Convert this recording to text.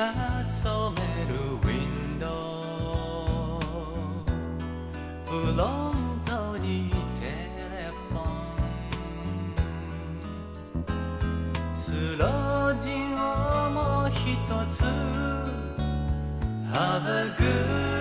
が染めるウィンドウ、フロントにテレフォン、スロージンをもう一つ Have a good